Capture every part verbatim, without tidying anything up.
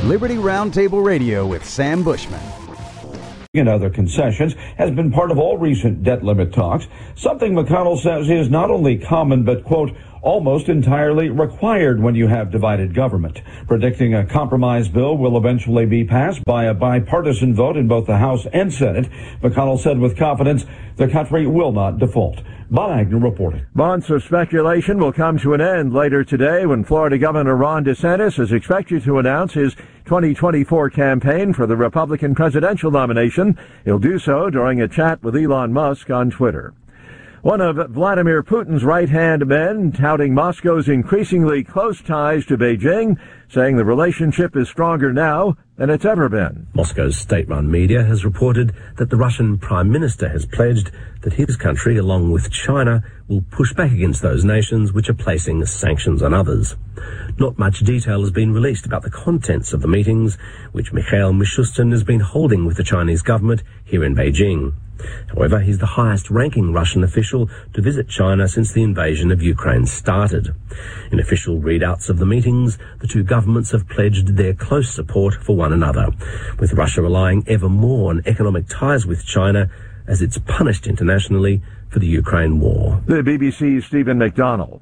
Liberty Roundtable Radio with Sam Bushman. And other concessions has been part of all recent debt limit talks, something McConnell says is not only common but, quote, almost entirely required when you have divided government. Predicting a compromise bill will eventually be passed by a bipartisan vote in both the House and Senate, McConnell said with confidence the country will not default. Bob Agnew reporting. Months of speculation will come to an end later today when Florida Governor Ron DeSantis is expected to announce his twenty twenty-four campaign for the Republican presidential nomination. He'll do so during a chat with Elon Musk on Twitter. One of Vladimir Putin's right-hand men touting Moscow's increasingly close ties to Beijing, saying the relationship is stronger now than it's ever been. Moscow's state-run media has reported that the Russian Prime Minister has pledged that his country, along with China, will push back against those nations which are placing sanctions on others. Not much detail has been released about the contents of the meetings which Mikhail Mishustin has been holding with the Chinese government here in Beijing. However, he's the highest-ranking Russian official to visit China since the invasion of Ukraine started. In official readouts of the meetings, the two governments have pledged their close support for one another, with Russia relying ever more on economic ties with China as it's punished internationally for the Ukraine war. The B B C's Stephen McDonald.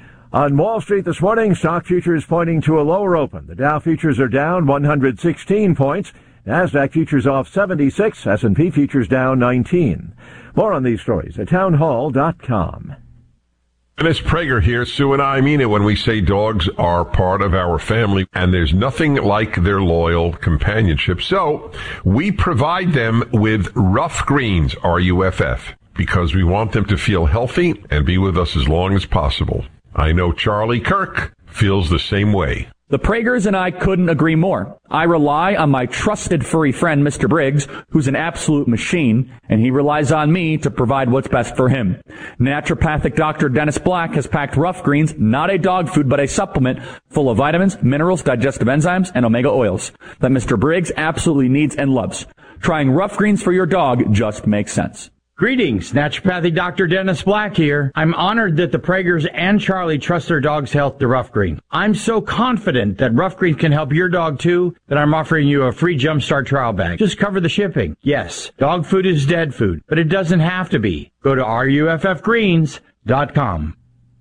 On Wall Street this morning, stock futures pointing to a lower open. The Dow futures are down one hundred sixteen points. NASDAQ futures off seventy-six, S and P futures down nineteen. More on these stories at townhall dot com. Dennis Prager here. Sue and I mean it when we say dogs are part of our family, and there's nothing like their loyal companionship. So we provide them with Rough Greens, R U F F, because we want them to feel healthy and be with us as long as possible. I know Charlie Kirk feels the same way. The Pragers and I couldn't agree more. I rely on my trusted furry friend, Mister Briggs, who's an absolute machine, and he relies on me to provide what's best for him. Naturopathic Doctor Dennis Black has packed Rough Greens, not a dog food, but a supplement full of vitamins, minerals, digestive enzymes, and omega oils that Mister Briggs absolutely needs and loves. Trying Rough Greens for your dog just makes sense. Greetings, Naturopathic Doctor Dennis Black here. I'm honored that the Pragers and Charlie trust their dog's health to Rough Green. I'm so confident that Rough Green can help your dog too that I'm offering you a free Jumpstart trial bag. Just cover the shipping. Yes, dog food is dead food, but it doesn't have to be. Go to R U F F greens dot com.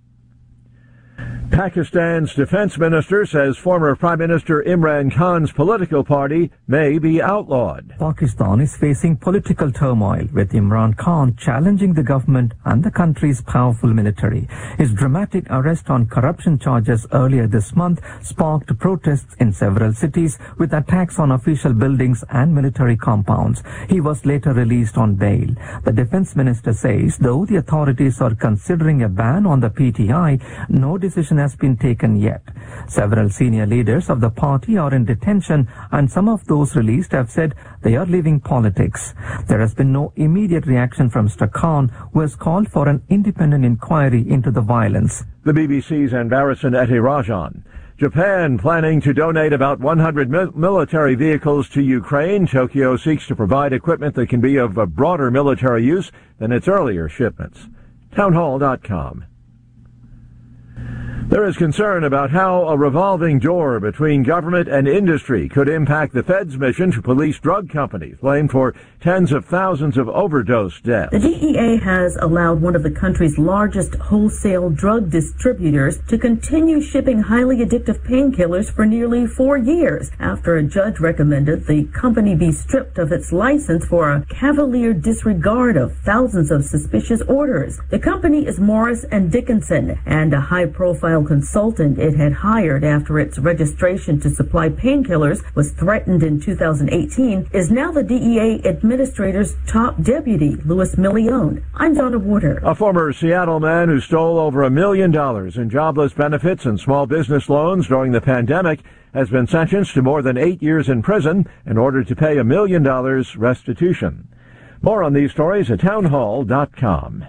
Pakistan's defense minister says former Prime Minister Imran Khan's political party may be outlawed. Pakistan is facing political turmoil, with Imran Khan challenging the government and the country's powerful military. His dramatic arrest on corruption charges earlier this month sparked protests in several cities, with attacks on official buildings and military compounds. He was later released on bail. The defense minister says, though the authorities are considering a ban on the P T I, no decision has been taken yet. Several senior leaders of the party are in detention, and some of those released have said they are leaving politics. There has been no immediate reaction from Mister Khan, who has called for an independent inquiry into the violence. The B B C's Anbarasan Etirajan. Japan planning to donate about one hundred mi- military vehicles to Ukraine. Tokyo seeks to provide equipment that can be of a broader military use than its earlier shipments. townhall dot com. There is concern about how a revolving door between government and industry could impact the Fed's mission to police drug companies blamed for tens of thousands of overdose deaths. The D E A has allowed one of the country's largest wholesale drug distributors to continue shipping highly addictive painkillers for nearly four years after a judge recommended the company be stripped of its license for a cavalier disregard of thousands of suspicious orders. The company is Morris and Dickinson, and a high-profile consultant it had hired after its registration to supply painkillers was threatened in two thousand eighteen is now the D E A administrator's top deputy, Louis Millione. I'm Donna Warder. A former Seattle man who stole over a million dollars in jobless benefits and small business loans during the pandemic has been sentenced to more than eight years in prison in order to pay a million dollars restitution. More on these stories at townhall dot com.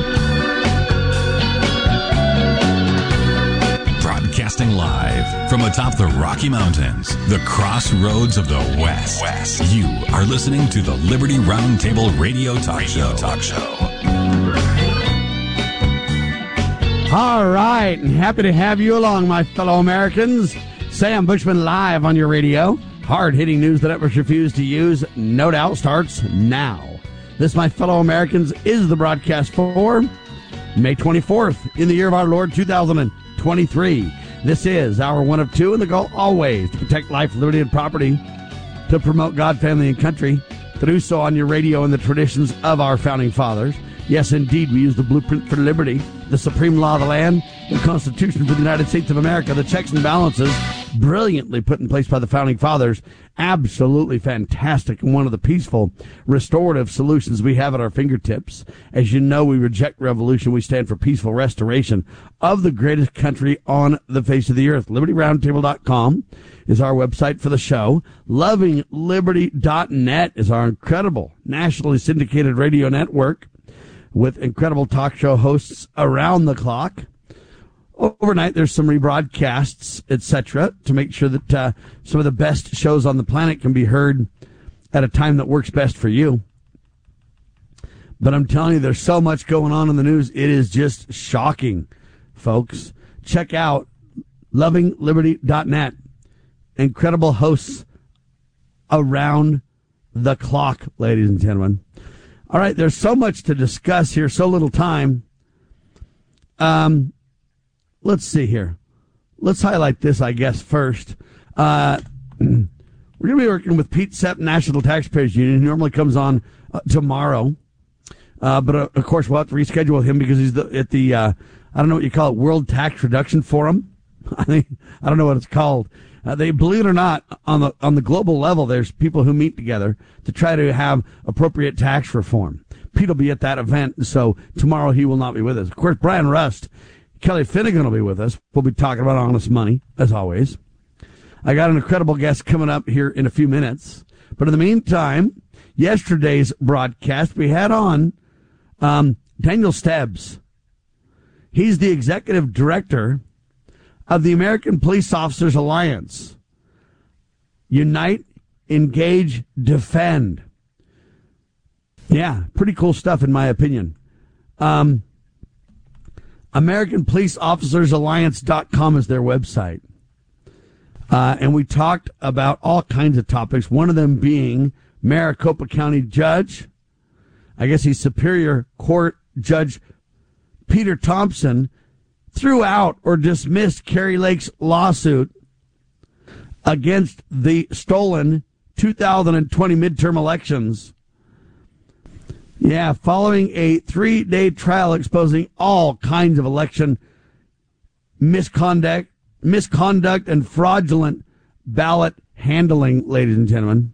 Broadcasting live from a atop the Rocky Mountains, the crossroads of the West. West. You are listening to the Liberty Roundtable Radio Talk Radio Show. Talk Show. All right, and happy to have you along, my fellow Americans. Sam Bushman live on your radio. Hard-hitting news the networks refuse to use, no doubt, starts now. This, my fellow Americans, is the broadcast for May twenty-fourth in the year of our Lord two thousand twenty-three. This is our one of two, and the goal always to protect life, liberty, and property, to promote God, family, and country, to do so on your radio in the traditions of our founding fathers. Yes, indeed, we use the blueprint for liberty, the supreme law of the land, the Constitution for the United States of America, the checks and balances brilliantly put in place by the founding fathers. Absolutely fantastic, and one of the peaceful, restorative solutions we have at our fingertips. As you know, we reject revolution. We stand for peaceful restoration of the greatest country on the face of the earth. Liberty Roundtable dot com is our website for the show. Loving Liberty dot net is our incredible nationally syndicated radio network with incredible talk show hosts around the clock. Overnight, there's some rebroadcasts, et cetera, to make sure that uh, some of the best shows on the planet can be heard at a time that works best for you. But I'm telling you, there's so much going on in the news. It is just shocking, folks. Check out Loving Liberty dot net. Incredible hosts around the clock, ladies and gentlemen. All right, there's so much to discuss here, so little time. Um, let's see here. Let's highlight this, I guess, first. Uh, we're going to be working with Pete Sepp, National Taxpayers Union. He normally comes on uh, tomorrow. Uh, but, uh, of course, we'll have to reschedule him because he's the, at the, uh, I don't know what you call it, World Tax Reduction Forum. I think, I don't know what it's called. Uh, they, believe it or not, on the on the global level, there's people who meet together to try to have appropriate tax reform. Pete will be at that event, so tomorrow he will not be with us. Of course, Brian Rust, Kelly Finnegan will be with us. We'll be talking about honest money, as always. I got an incredible guest coming up here in a few minutes. But in the meantime, yesterday's broadcast, we had on um, Daniel Stebbs. He's the executive director of the American Police Officers Alliance. Unite, Engage, Defend. Yeah, pretty cool stuff in my opinion. Um, American Police Officers Alliance dot com is their website. Uh, and we talked about all kinds of topics, one of them being Maricopa County Judge, I guess he's Superior Court Judge Peter Thompson, threw out or dismissed Kari Lake's lawsuit against the stolen two thousand twenty midterm elections. Yeah, following a three-day trial exposing all kinds of election misconduct, misconduct and fraudulent ballot handling, ladies and gentlemen.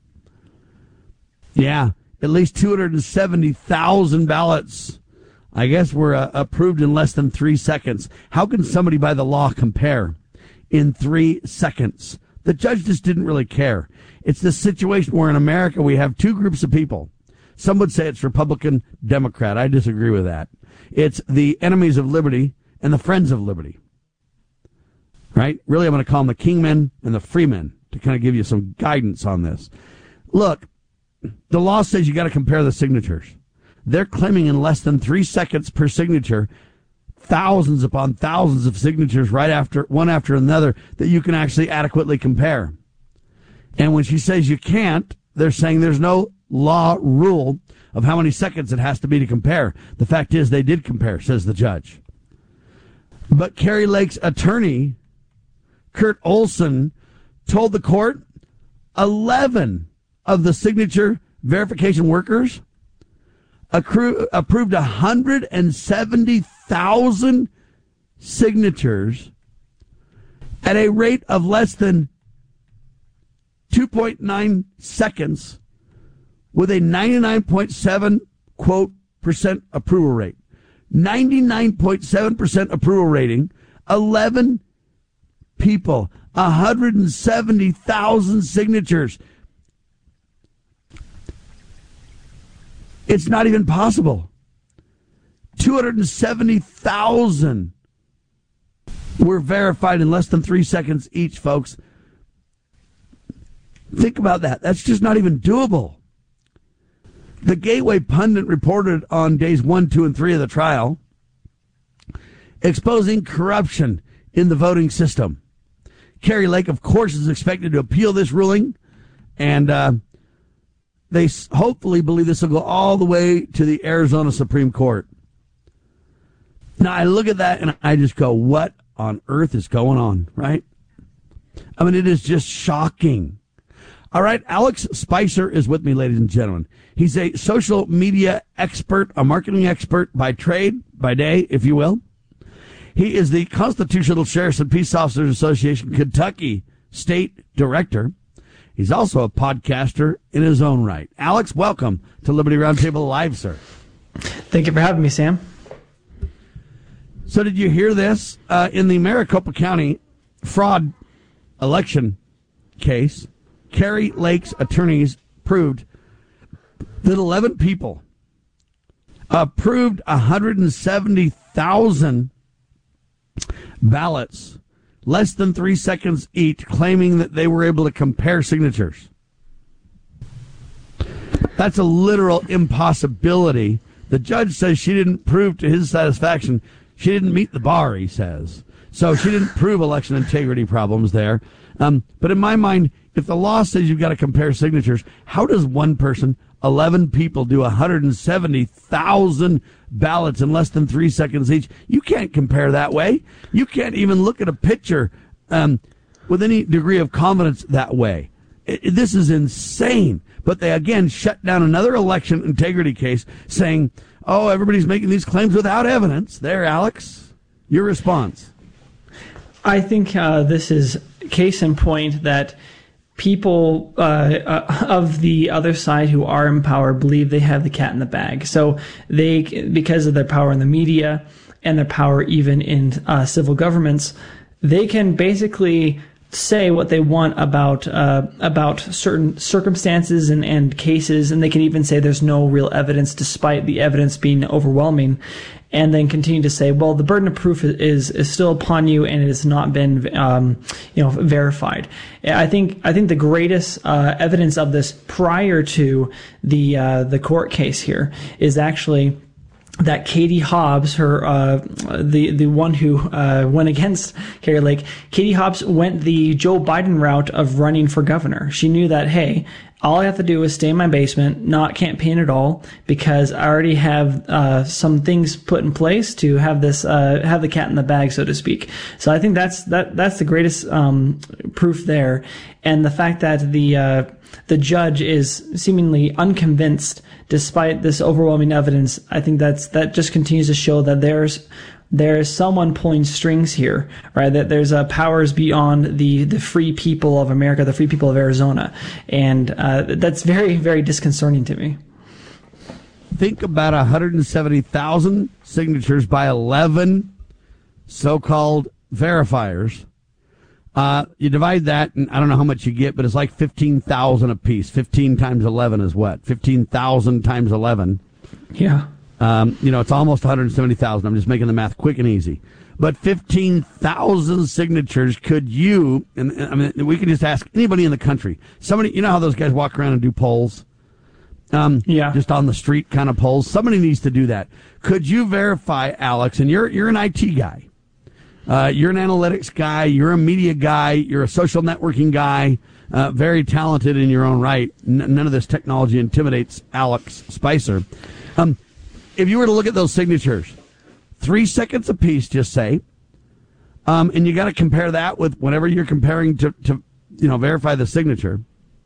Yeah, at least two hundred seventy thousand ballots, I guess, were uh, approved in less than three seconds. How can somebody by the law compare in three seconds? The judge just didn't really care. It's this situation where in America we have two groups of people. Some would say it's Republican, Democrat. I disagree with that. It's the enemies of liberty and the friends of liberty. Right? Really, I'm going to call them the kingmen and the freemen to kind of give you some guidance on this. Look, the law says you got to compare the signatures. They're claiming in less than three seconds per signature, thousands upon thousands of signatures right after one after another that you can actually adequately compare. And when she says you can't, they're saying there's no law rule of how many seconds it has to be to compare. The fact is they did compare, says the judge. But Kari Lake's attorney, Kurt Olson, told the court eleven of the signature verification workers accru- approved one hundred seventy thousand signatures at a rate of less than two point nine seconds with a ninety-nine point seven, quote, percent approval rate. ninety-nine point seven percent approval rating, eleven people, one hundred seventy thousand signatures. It's not even possible. two hundred seventy thousand were verified in less than three seconds each, folks. Think about that. That's just not even doable. The Gateway Pundit reported on days one, two, and three of the trial, exposing corruption in the voting system. Kari Lake, of course, is expected to appeal this ruling, and uh, they hopefully believe this will go all the way to the Arizona Supreme Court. Now, I look at that and I just go, what on earth is going on, right? I mean, it is just shocking. All right, Alex Spicer is with me, ladies and gentlemen. He's a social media expert, a marketing expert by trade, by day, if you will. He is the Constitutional Sheriffs and Peace Officers Association Kentucky State Director. He's also a podcaster in his own right. Alex, welcome to Liberty Roundtable Live, sir. Thank you for having me, Sam. So did you hear this? Uh, in the Maricopa County fraud election case, Kari Lake's attorneys proved that eleven people approved one hundred seventy thousand ballots, less than three seconds each, claiming that they were able to compare signatures. That's a literal impossibility. The judge says she didn't prove to his satisfaction. She didn't meet the bar, he says. So she didn't prove election integrity problems there. Um, but in my mind, if the law says you've got to compare signatures, how does one person, eleven people, do one hundred seventy thousand ballots in less than three seconds each? You can't compare that way. You can't even look at a picture um, with any degree of confidence that way. It, it, this is insane. But they, again, shut down another election integrity case saying, oh, everybody's making these claims without evidence. There, Alex, your response. I think uh, this is case in point that people uh, uh, of the other side who are in power believe they have the cat in the bag. So they, because of their power in the media and their power even in uh, civil governments, they can basically say what they want about uh, about certain circumstances and, and cases, and they can even say there's no real evidence despite the evidence being overwhelming, and then continue to say, well, the burden of proof is is still upon you, and it has not been um, you know verified. I think I think the greatest uh, evidence of this prior to the uh, the court case here is actually that Katie Hobbs, her uh, the the one who uh, went against Kari Lake, Katie Hobbs went the Joe Biden route of running for governor. She knew that, hey, all I have to do is stay in my basement, not campaign at all, because I already have uh, some things put in place to have this uh, have the cat in the bag, so to speak. So I think that's that that's the greatest um, proof there, and the fact that the uh, the judge is seemingly unconvinced despite this overwhelming evidence. I think that's that just continues to show that there's there's someone pulling strings here, right? That there's uh, powers beyond the the free people of America, the free people of Arizona, and uh, that's very, very disconcerting to me. Think about one hundred seventy thousand signatures by eleven so-called verifiers. Uh, you divide that, and I don't know how much you get, but it's like fifteen thousand apiece. fifteen times eleven is what? fifteen thousand times eleven. Yeah. Um, you know, it's almost one hundred seventy thousand. I'm just making the math quick and easy. But fifteen thousand signatures, could you, and, and I mean, we can just ask anybody in the country. Somebody, you know how those guys walk around and do polls? Um, yeah. Just on the street kind of polls. Somebody needs to do that. Could you verify, Alex, and you're you're an I T guy. Uh, you're an analytics guy, you're a media guy, you're a social networking guy, uh, very talented in your own right. N- none of this technology intimidates Alex Spicer. Um, if you were to look at those signatures, three seconds apiece, just say, um, and you got to compare that with whenever you're comparing to, to, you know, verify the signature.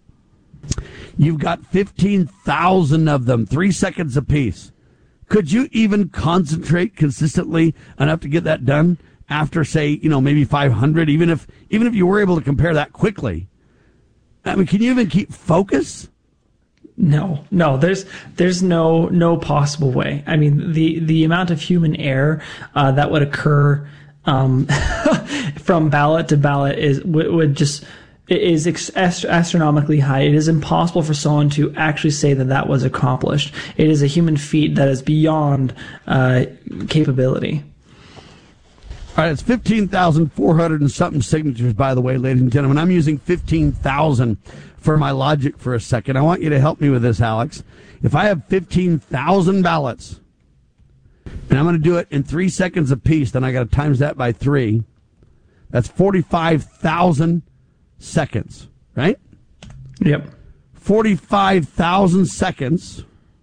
You've got fifteen thousand of them, three seconds apiece. Could you even concentrate consistently enough to get that done? After, say, you know, maybe five hundred, even if even if you were able to compare that quickly, I mean, can you even keep focus? No, no, there's there's no no possible way. I mean, the the amount of human error uh, that would occur um, from ballot to ballot is would, would just is ex- astronomically high. It is impossible for someone to actually say that that was accomplished. It is a human feat that is beyond uh, capability. All right, it's fifteen thousand four hundred and something signatures, by the way, ladies and gentlemen. I'm using fifteen thousand for my logic for a second. I want you to help me with this, Alex. If I have fifteen thousand ballots, and I'm going to do it in three seconds apiece, then I got to times that by three. That's forty-five thousand seconds, right? Yep. forty-five thousand seconds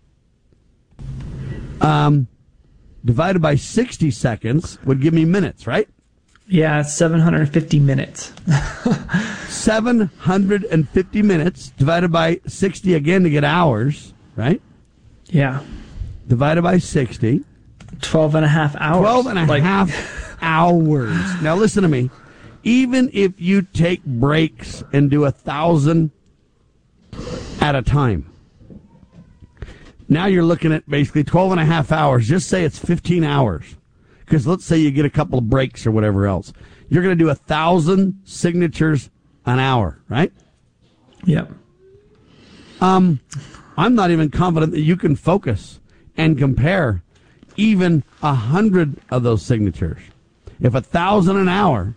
um, divided by sixty seconds would give me minutes, right? Yeah, it's seven hundred fifty minutes. seven hundred fifty minutes divided by sixty again to get hours, right? Yeah. Divided by sixty. twelve and a half hours. twelve and a like... half hours. Now listen to me. Even if you take breaks and do a thousand at a time, now you're looking at basically twelve and a half hours. Just say it's fifteen hours. Because let's say you get a couple of breaks or whatever else. You're going to do a thousand signatures an hour, right? Yep. Um, I'm not even confident that you can focus and compare even a hundred of those signatures. If a thousand an hour,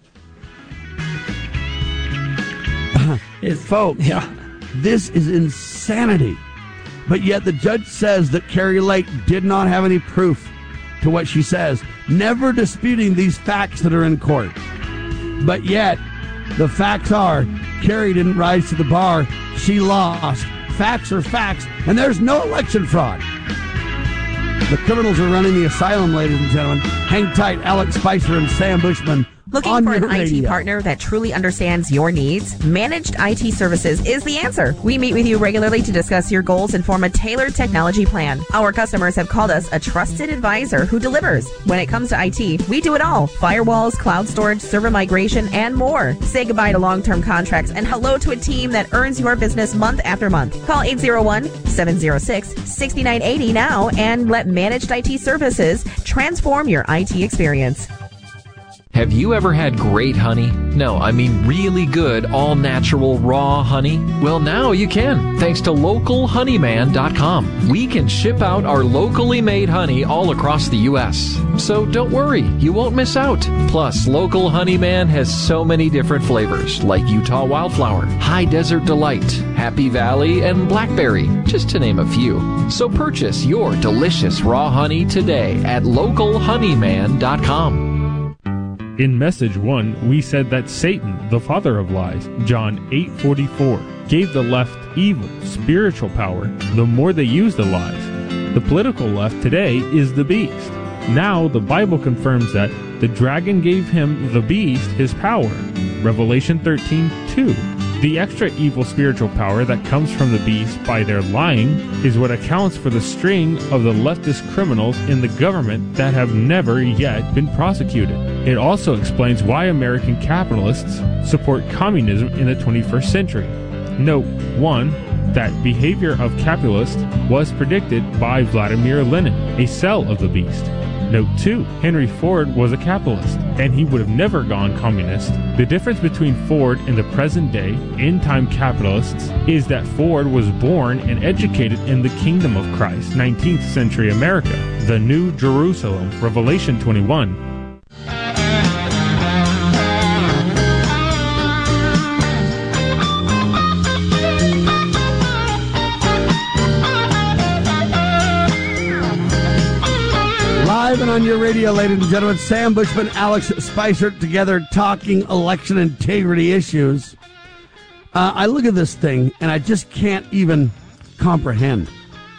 it's, folks, yeah. This is insanity. But yet the judge says that Kari Lake did not have any proof to what she says, never disputing these facts that are in court. But yet, the facts are, Kari didn't rise to the bar, she lost. Facts are facts, and there's no election fraud. The criminals are running the asylum, ladies and gentlemen. Hang tight, Alex Spicer and Sam Bushman. Looking for an I T partner that truly understands your needs? Managed I T Services is the answer. We meet with you regularly to discuss your goals and form a tailored technology plan. Our customers have called us a trusted advisor who delivers. When it comes to I T, we do it all. Firewalls, cloud storage, server migration, and more. Say goodbye to long-term contracts and hello to a team that earns your business month after month. Call eight zero one, seven zero six, six nine eight zero now and let Managed I T Services transform your I T experience. Have you ever had great honey? No, I mean really good, all-natural, raw honey? Well, now you can, thanks to local honeyman dot com. We can ship out our locally made honey all across the U S So don't worry, you won't miss out. Plus, Local Honeyman has so many different flavors, like Utah Wildflower, High Desert Delight, Happy Valley, and Blackberry, just to name a few. So purchase your delicious raw honey today at local honeyman dot com. In message one, we said that Satan, the father of lies, John eight forty-four, gave the left evil, spiritual power the more they use the lies. The political left today is the beast. Now the Bible confirms that the dragon gave him, the beast, his power. Revelation thirteen two. The extra evil spiritual power that comes from the beast by their lying is what accounts for the string of the leftist criminals in the government that have never yet been prosecuted. It also explains why American capitalists support communism in the twenty-first century. Note one, that behavior of capitalists was predicted by Vladimir Lenin, a cell of the beast. Note two, Henry Ford was a capitalist, and he would have never gone communist. The difference between Ford and the present day, end-time capitalists, is that Ford was born and educated in the kingdom of Christ, nineteenth century America, the New Jerusalem, Revelation twenty-one. Live and on your radio, ladies and gentlemen, Sam Bushman, Alex Spicer together talking election integrity issues. Uh, I look at this thing and I just can't even comprehend.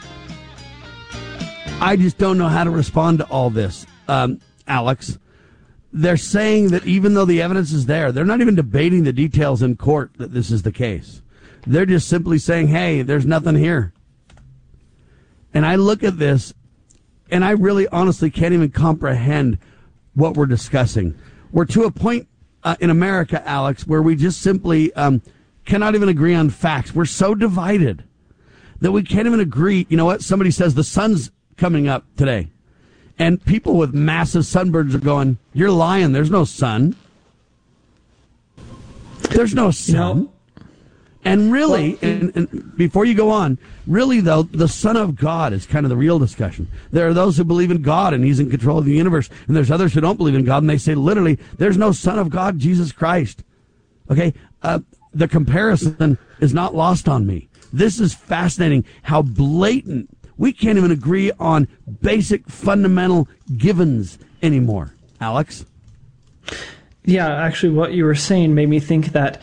I just don't know how to respond to all this, um, Alex. They're saying that even though the evidence is there, they're not even debating the details in court that this is the case. They're just simply saying, hey, there's nothing here. And I look at this and I really honestly can't even comprehend what we're discussing. We're to a point uh, in America, Alex, where we just simply um, cannot even agree on facts. We're so divided that we can't even agree. You know what? Somebody says the sun's coming up today. And people with massive sunburns are going, you're lying. There's no sun. There's no sun. No. And really, and, and before you go on, really, though, the Son of God is kind of the real discussion. There are those who believe in God and he's in control of the universe, and there's others who don't believe in God, and they say literally, there's no Son of God, Jesus Christ. Okay? Uh, the comparison is not lost on me. This is fascinating how blatant. We can't even agree on basic fundamental givens anymore. Alex? Yeah, actually, what you were saying made me think that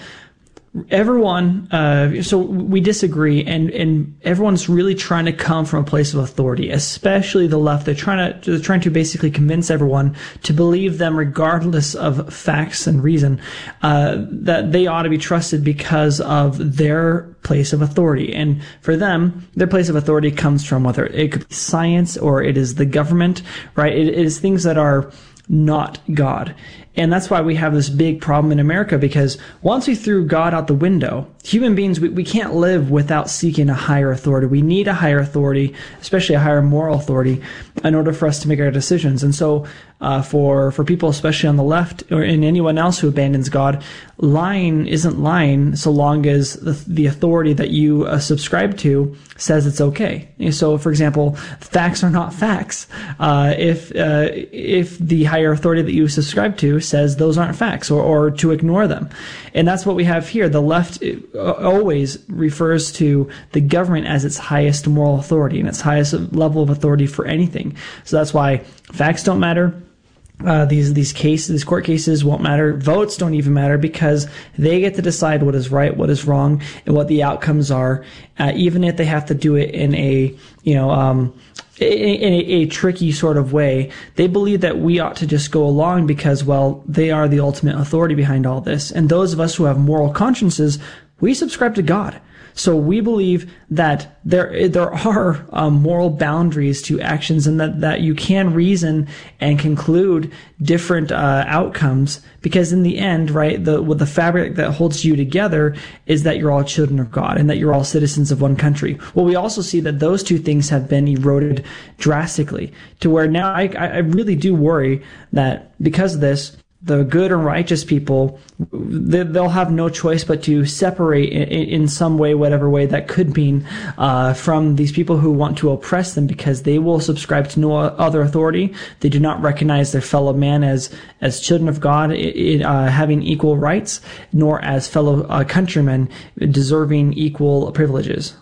everyone, uh, so we disagree, and, and everyone's really trying to come from a place of authority, especially the left. They're trying to, they're trying to basically convince everyone to believe them regardless of facts and reason, uh, that they ought to be trusted because of their place of authority. And for them, their place of authority comes from whether it could be science or it is the government, right? It, it is things that are not God. And that's why we have this big problem in America, because once we threw God out the window, human beings, we, we can't live without seeking a higher authority. We need a higher authority, especially a higher moral authority, in order for us to make our decisions. And so uh, for, for people, especially on the left, or in anyone else who abandons God, lying isn't lying so long as the, the authority that you uh, subscribe to says it's okay. So, for example, facts are not facts. Uh, if uh, if the higher authority that you subscribe to says those aren't facts, or, or to ignore them. And that's what we have here. The left always refers to the government as its highest moral authority and its highest level of authority for anything. So that's why facts don't matter. Uh, these these cases, these court cases won't matter. Votes don't even matter, because they get to decide what is right, what is wrong, and what the outcomes are, uh, even if they have to do it in a, you know, um, in a, a tricky sort of way. They believe that we ought to just go along because, well, they are the ultimate authority behind all this. And those of us who have moral consciences, we subscribe to God. So we believe that there there are um, moral boundaries to actions, and that, that you can reason and conclude different uh, outcomes, because in the end, right, the with the fabric that holds you together is that you're all children of God and that you're all citizens of one country. Well, we also see that those two things have been eroded drastically, to where now I, I really do worry that because of this, the good and righteous people, they'll have no choice but to separate in some way, whatever way that could mean, uh, from these people who want to oppress them, because they will subscribe to no other authority. They do not recognize their fellow man as, as children of God, uh, having equal rights, nor as fellow uh, countrymen deserving equal privileges.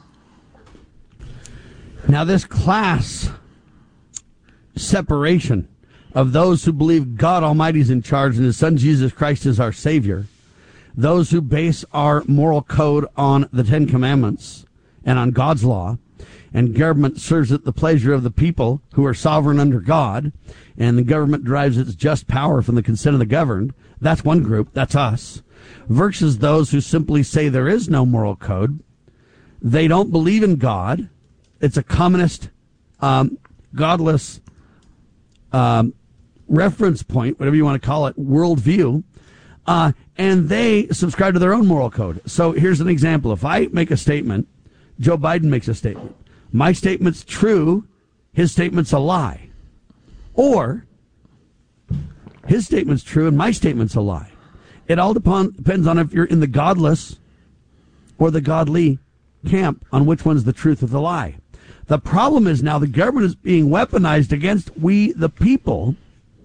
Now, this class separation of those who believe God Almighty is in charge and his son Jesus Christ is our Savior, those who base our moral code on the Ten Commandments and on God's law, and government serves at the pleasure of the people who are sovereign under God, and the government derives its just power from the consent of the governed. That's one group, that's us, versus those who simply say there is no moral code. They don't believe in God. It's a communist, um, godless um reference point, whatever you want to call it, worldview, uh, and they subscribe to their own moral code. So here's an example. If I make a statement, Joe Biden makes a statement. My statement's true, his statement's a lie. Or his statement's true and my statement's a lie. It all depend, depends on if you're in the godless or the godly camp, on which one's the truth or the lie. The problem is now the government is being weaponized against we, the people,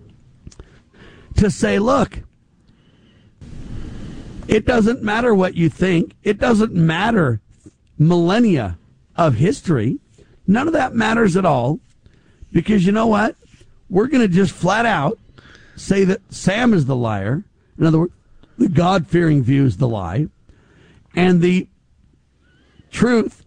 to say, look, it doesn't matter what you think. It doesn't matter millennia of history. None of that matters at all, because you know what? We're going to just flat out say that Sam is the liar. In other words, the God-fearing view is the lie, and the truth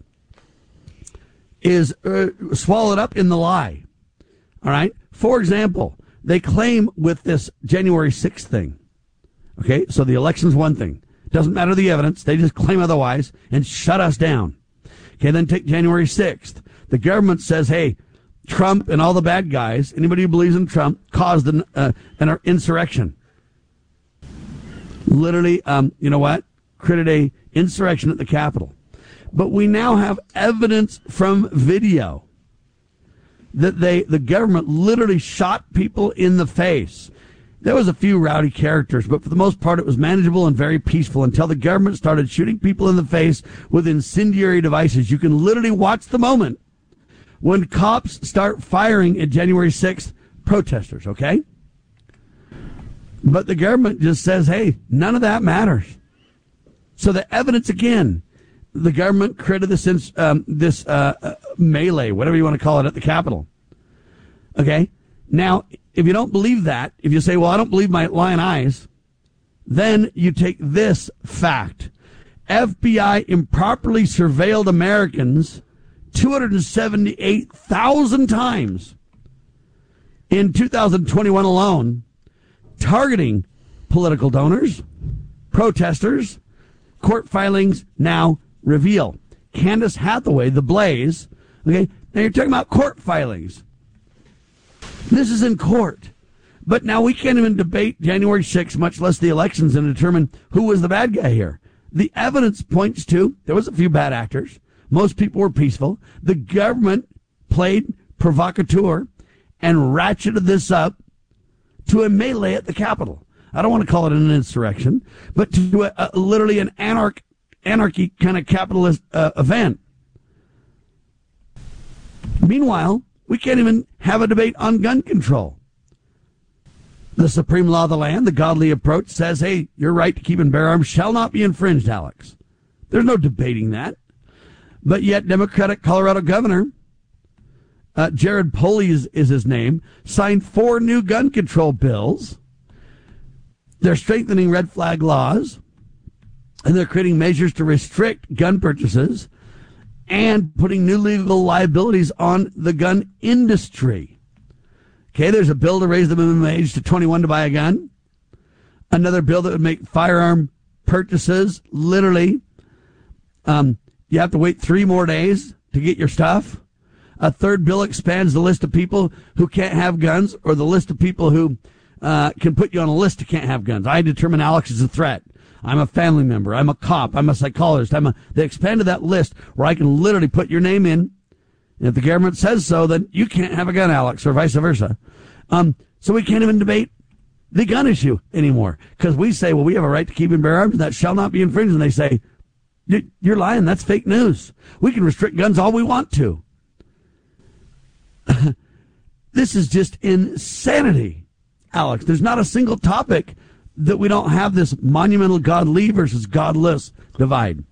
is uh, swallowed up in the lie. All right? For example, they claim with this January sixth thing, okay, so the election's one thing. Doesn't matter the evidence. They just claim otherwise and shut us down. Okay, then take January sixth. The government says, hey, Trump and all the bad guys, anybody who believes in Trump, caused an, uh, an insurrection. Literally, um, you know what? Created a insurrection at the Capitol. But we now have evidence from video that they, the government literally shot people in the face. There was a few rowdy characters, but for the most part it was manageable and very peaceful until the government started shooting people in the face with incendiary devices. You can literally watch the moment when cops start firing at January sixth protesters, okay? But the government just says, hey, none of that matters. So the evidence, again, the government created this, um, this uh, uh, melee, whatever you want to call it, at the Capitol. Okay? Now, if you don't believe that, if you say, well, I don't believe my lying eyes, then you take this fact. F B I improperly surveilled Americans two hundred seventy-eight thousand times in two thousand twenty-one alone, targeting political donors, protesters. Court filings now reveal. Candace Hathaway, the Blaze. Okay, now you're talking about court filings. This is in court. But now we can't even debate January sixth, much less the elections, and determine who was the bad guy here. The evidence points to there was a few bad actors. Most people were peaceful. The government played provocateur and ratcheted this up to a melee at the Capitol. I don't want to call it an insurrection, but to a, a, literally an anarch, anarchy kind of capitalist uh, event. Meanwhile, we can't even have a debate on gun control. The supreme law of the land, the godly approach, says, hey, your right to keep and bear arms shall not be infringed, Alex. There's no debating that. But yet, Democratic Colorado Governor, uh, Jared Polis is, is his name, signed four new gun control bills. They're strengthening red flag laws, and they're creating measures to restrict gun purchases and putting new legal liabilities on the gun industry. Okay, there's a bill to raise the minimum age to twenty-one to buy a gun. Another bill that would make firearm purchases, literally, um, you have to wait three more days to get your stuff. A third bill expands the list of people who can't have guns, or the list of people who uh, can put you on a list to can't have guns. I determine Alex is a threat. I'm a family member. I'm a cop. I'm a psychologist. I'm a, they expanded that list where I can literally put your name in. And if the government says so, then you can't have a gun, Alex, or vice versa. Um, so we can't even debate the gun issue anymore because we say, well, we have a right to keep and bear arms, and that shall not be infringed. And they say, you're lying. That's fake news. We can restrict guns all we want to. This is just insanity, Alex. There's not a single topic that we don't have this monumental godly versus godless divide.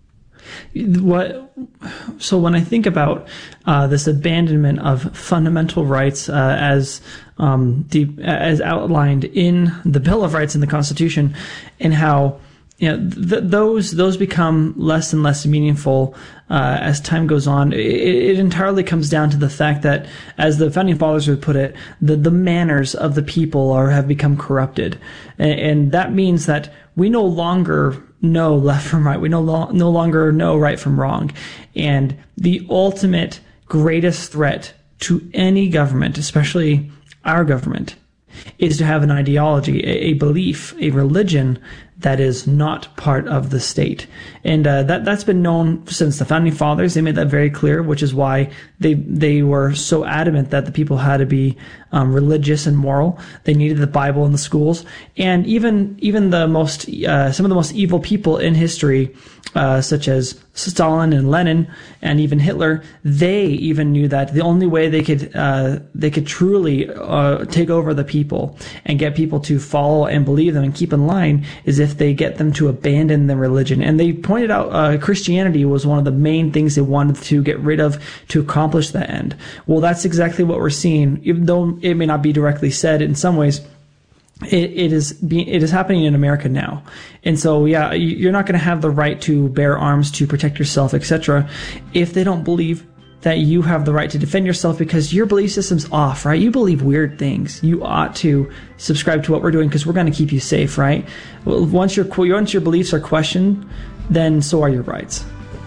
What? So when I think about uh, this abandonment of fundamental rights uh, as um, deep, as outlined in the Bill of Rights in the Constitution, and how you know th- those those become less and less meaningful uh, as time goes on, it, it entirely comes down to the fact that, as the founding fathers would put it, the the manners of the people are have become corrupted, and, and that means that we no longer know left from right. We no, lo- no longer know right from wrong. And the ultimate greatest threat to any government, especially our government, is to have an ideology, a, a belief, a religion that is not part of the state. And uh, that, that's been known since the founding fathers. They made that very clear, which is why they they were so adamant that the people had to be um, religious and moral. They needed the Bible in the schools. And even even the most uh, some of the most evil people in history, uh, such as Stalin and Lenin and even Hitler, they even knew that the only way they could uh, they could truly uh, take over the people and get people to follow and believe them and keep in line is if they get them to abandon their religion. And they pointed out uh, Christianity was one of the main things they wanted to get rid of to accomplish that end. Well, that's exactly what we're seeing, even though it may not be directly said in some ways. It, it is being, it is happening in America now. And so, yeah, you're not going to have the right to bear arms to protect yourself, et cetera, if they don't believe that you have the right to defend yourself because your belief system's off, right? You believe weird things. You ought to subscribe to what we're doing because we're going to keep you safe, right? Well, once your once your beliefs are questioned, then so are your rights.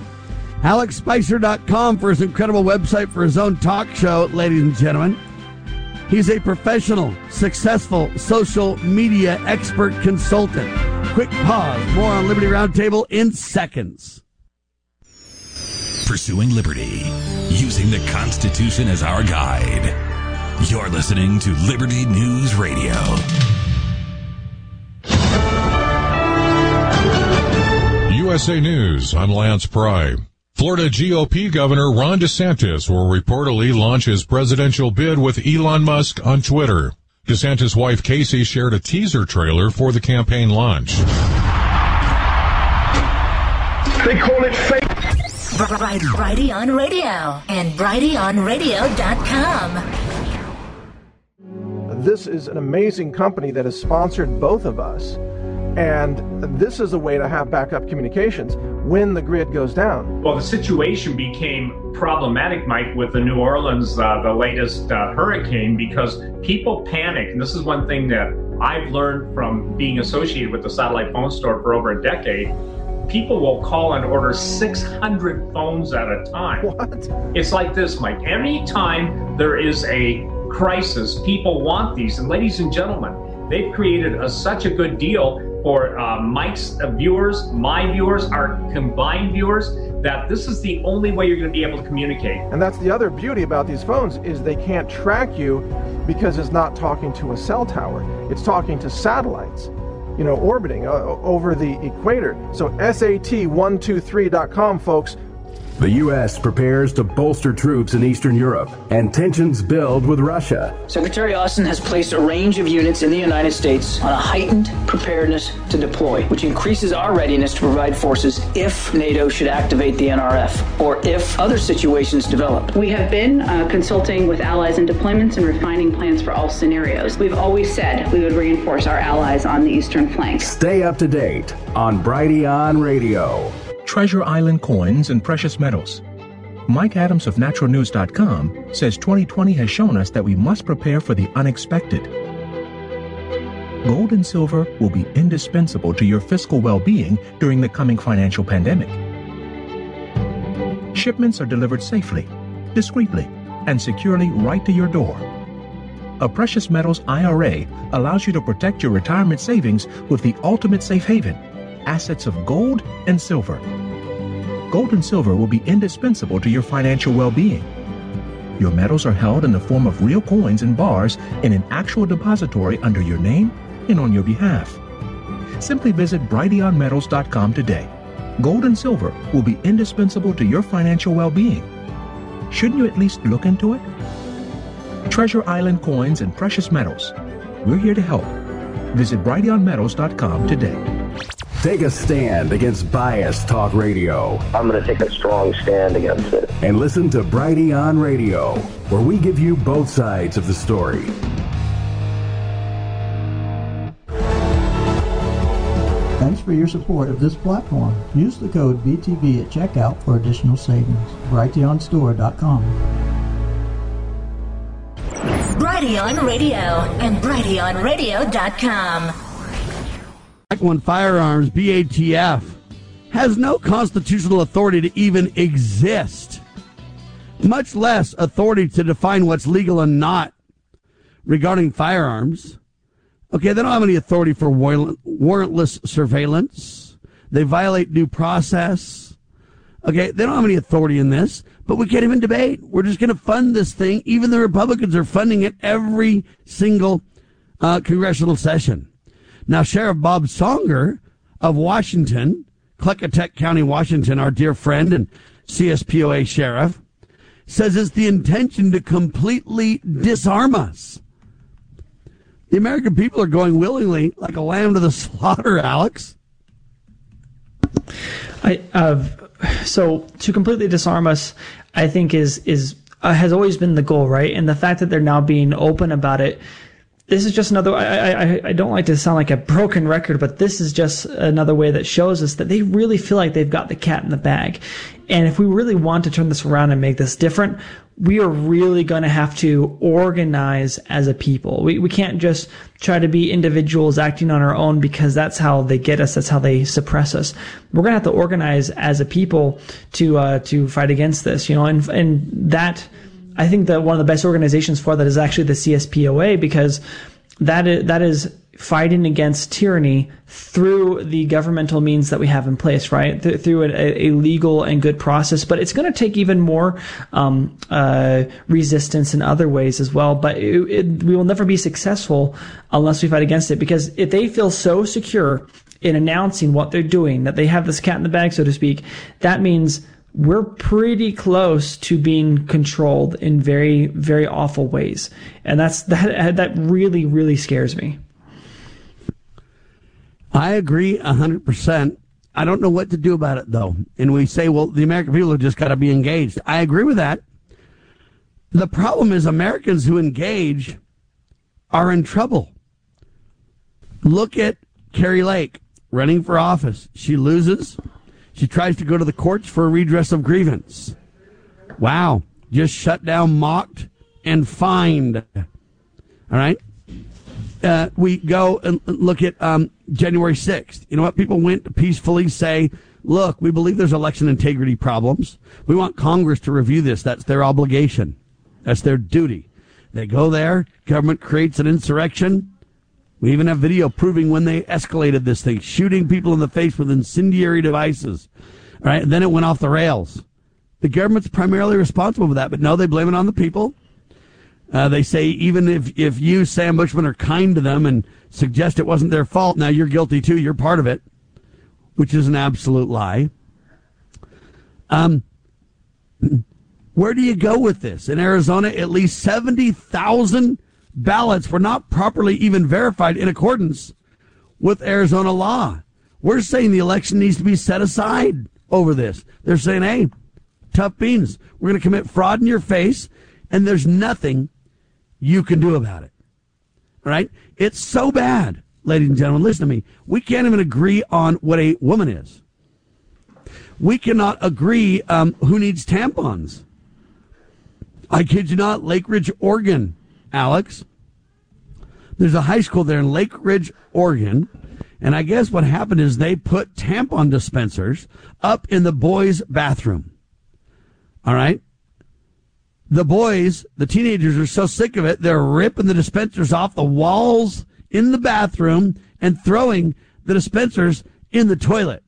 Alex Spicer dot com for his incredible website for his own talk show, ladies and gentlemen. He's a professional, successful social media expert consultant. Quick pause. More on Liberty Roundtable in seconds. Pursuing liberty, using the Constitution as our guide. You're listening to Liberty News Radio. U S A News, I'm Lance Pry. Florida G O P Governor Ron DeSantis will reportedly launch his presidential bid with Elon Musk on Twitter. DeSantis' wife Casey shared a teaser trailer for the campaign launch. They call it fake. Brighteon on Radio and Brighteon on radio dot com. This is an amazing company that has sponsored both of us. And this is a way to have backup communications when the grid goes down. Well, the situation became problematic, Mike, with the New Orleans, uh, the latest uh, hurricane, because people panicked. And this is one thing that I've learned from being associated with the satellite phone store for over a decade. People will call and order six hundred phones at a time. What? It's like this, Mike. Anytime there is a crisis, people want these. And ladies and gentlemen, they've created a, such a good deal for uh, Mike's viewers, my viewers, our combined viewers, that this is the only way you're going to be able to communicate. And that's the other beauty about these phones, is they can't track you because it's not talking to a cell tower. It's talking to satellites, you know, orbiting uh, over the equator. So S A T one two three dot com, folks. The U S prepares to bolster troops in Eastern Europe, and tensions build with Russia. Secretary Austin has placed a range of units in the United States on a heightened preparedness to deploy, which increases our readiness to provide forces if NATO should activate the N R F, or if other situations develop. We have been uh, consulting with allies in deployments and refining plans for all scenarios. We've always said we would reinforce our allies on the eastern flank. Stay up to date on Brighteon Radio. Treasure Island coins and precious metals. Mike Adams of natural news dot com says twenty twenty has shown us that we must prepare for the unexpected. Gold and silver will be indispensable to your fiscal well-being during the coming financial pandemic. Shipments are delivered safely, discreetly, and securely right to your door. A precious metals I R A allows you to protect your retirement savings with the ultimate safe haven, assets of gold and silver. Gold and silver will be indispensable to your financial well-being. Your metals are held in the form of real coins and bars in an actual depository under your name and on your behalf. Simply visit Brighteon metals dot com today. Gold and silver will be indispensable to your financial well-being. Shouldn't you at least look into it? Treasure Island coins and precious metals. We're here to help. Visit Brighteon metals dot com today. Take a stand against biased talk radio. I'm going to take a strong stand against it. And listen to Brighteon Radio, where we give you both sides of the story. Thanks for your support of this platform. Use the code B T B at checkout for additional savings. Brighteon store dot com. Brighteon Radio and Brighteon radio dot com. One Firearms, B A T F, has no constitutional authority to even exist, much less authority to define what's legal and not regarding firearms. Okay, they don't have any authority for warrantless surveillance. They violate due process. Okay, they don't have any authority in this, but we can't even debate. We're just going to fund this thing. Even the Republicans are funding it every single uh, congressional session. Now, Sheriff Bob Songer of Washington, Clecquotec County, Washington, our dear friend and C S P O A sheriff, says it's the intention to completely disarm us. The American people are going willingly like a lamb to the slaughter, Alex. I uh, so to completely disarm us, I think is is uh, has always been the goal, right? And the fact that they're now being open about it. This is just another, I, I, I don't like to sound like a broken record, but this is just another way that shows us that they really feel like they've got the cat in the bag. And if we really want to turn this around and make this different, we are really going to have to organize as a people. We, we can't just try to be individuals acting on our own because that's how they get us. That's how they suppress us. We're going to have to organize as a people to, uh, to fight against this, you know, and, and that, I think that one of the best organizations for that is actually the C S P O A, because that is, that is fighting against tyranny through the governmental means that we have in place, right? Th- through a, a legal and good process. But it's going to take even more um, uh, resistance in other ways as well. But it, it, we will never be successful unless we fight against it, because if they feel so secure in announcing what they're doing, that they have this cat in the bag, so to speak, that means we're pretty close to being controlled in very, very awful ways. And that's that that really, really scares me. I agree one hundred percent. I don't know what to do about it, though. And we say, well, the American people have just got to be engaged. I agree with that. The problem is Americans who engage are in trouble. Look at Carrie Lake running for office. She loses. She tries to go to the courts for a redress of grievance. Wow. Just shut down, mocked, and fined. All right? Uh, we go and look at um, January sixth. You know what? People went to peacefully say, look, we believe there's election integrity problems. We want Congress to review this. That's their obligation. That's their duty. They go there. Government creates an insurrection. We even have video proving when they escalated this thing, shooting people in the face with incendiary devices. All right, and then it went off the rails. The government's primarily responsible for that, but no, they blame it on the people. Uh, they say even if, if you, Sam Bushman, are kind to them and suggest it wasn't their fault, now you're guilty too, you're part of it, which is an absolute lie. Um, where do you go with this? In Arizona, at least seventy thousand ballots were not properly even verified in accordance with Arizona law. We're saying the election needs to be set aside over this. They're saying, hey, tough beans. We're going to commit fraud in your face, and there's nothing you can do about it. All right? It's so bad, ladies and gentlemen. Listen to me. We can't even agree on what a woman is. We cannot agree um, who needs tampons. I kid you not, Lake Ridge, Oregon, Alex. There's a high school there in Lake Ridge, Oregon, and I guess what happened is they put tampon dispensers up in the boys' bathroom. All right? The boys, the teenagers, are so sick of it, they're ripping the dispensers off the walls in the bathroom and throwing the dispensers in the toilet.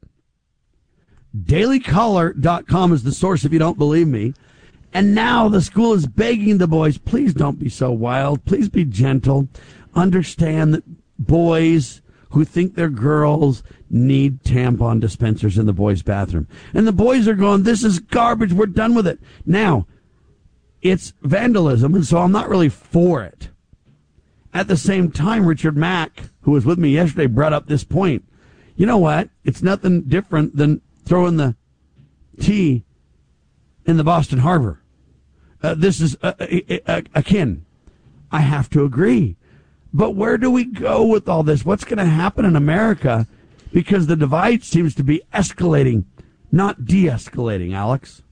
Daily Caller dot com is the source if you don't believe me. And now the school is begging the boys, please don't be so wild. Please be gentle. Understand that boys who think they're girls need tampon dispensers in the boys' bathroom. And the boys are going, this is garbage. We're done with it. Now, it's vandalism, and so I'm not really for it. At the same time, Richard Mack, who was with me yesterday, brought up this point. You know what? It's nothing different than throwing the tea in the Boston Harbor. Uh, this is uh, uh, akin. I have to agree. But where do we go with all this? What's going to happen in America? Because the divide seems to be escalating, not de-escalating, Alex.